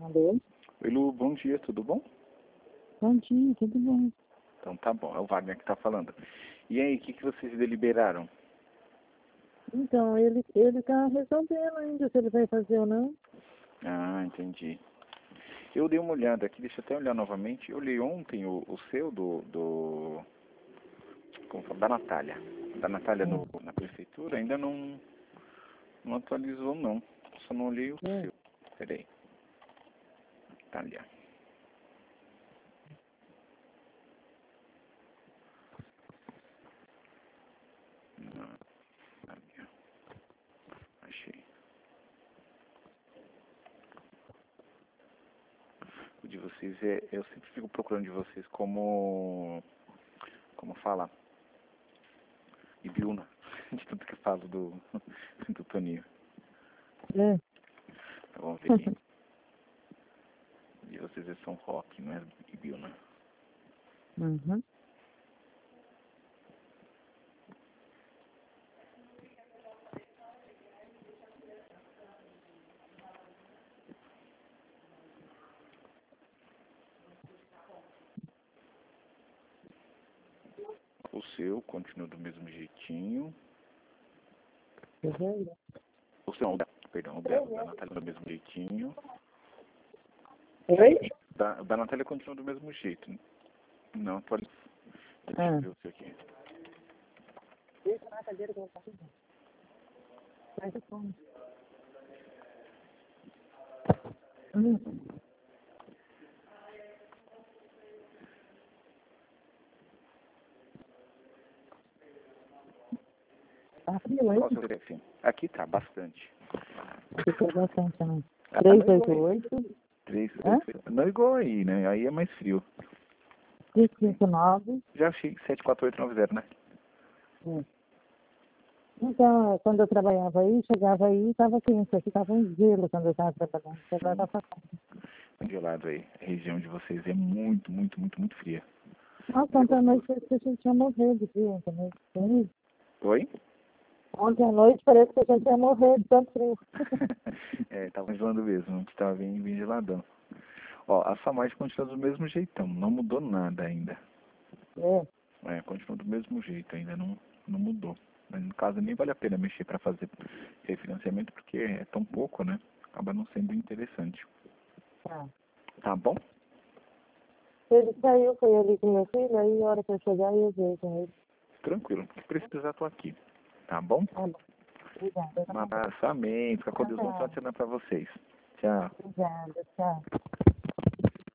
Alô? Oi, Lu, bom dia, tudo bom? Bom dia, tudo bom? Então tá bom, é o Wagner que tá falando. E aí, o que vocês deliberaram? Então, ele tá resolvendo ainda se ele vai fazer ou não. Ah, entendi. Eu dei uma olhada aqui, deixa eu até olhar novamente. Eu li ontem o seu como fala, da Natália. Da Natália na prefeitura, ainda não atualizou não. Só não olhei o seu. Peraí. Natália. Natália. Achei. O de vocês eu sempre fico procurando de vocês como fala, Ibiúna, de tudo que eu falo do Toninho. É. Vamos ver aqui. De vocês é São Roque, não é Ibiúna. Uhum. O seu continua do mesmo jeitinho. O seu, não, perdão, o da Natália do mesmo jeitinho. Oi? O da Natália continua do mesmo jeito. Não, pode. Deixa eu ver o seu aqui. Deixa na cadeira que eu vou passar. Faz o fone. Tá frio aí? Qual o seu telefone? Aqui tá, bastante. Ficou bastante também. Não é igual 388 não é igual aí, né? Aí é mais frio. 359. Já achei 74890, né? Então, quando eu trabalhava aí, chegava aí e estava quente. Aqui estava um gelo quando eu estava trabalhando. Agora tá passando. Gelado aí. A região de vocês é muito, muito, muito, muito fria. Nossa, ontem à noite parece que a gente ia morrer de frio. Também. Oi? Ontem à noite parece que a gente ia morrer de tanto frio. Tava gelando mesmo, tava bem geladão. Ó, a Samarte continua do mesmo jeitão, não mudou nada ainda. Continua do mesmo jeito, ainda não mudou. Mas no caso nem vale a pena mexer para fazer refinanciamento porque é tão pouco, né? Acaba não sendo interessante. Tá bom? Ele saiu, foi ali com meu filho, aí a hora que eu chegar eu vejo com ele. Tranquilo, se precisar tô aqui. Tá bom? Tá bom. Obrigada. Um abraço, amém. Fica com Deus, bom final de semana pra vocês. Tchau. Obrigada, tchau.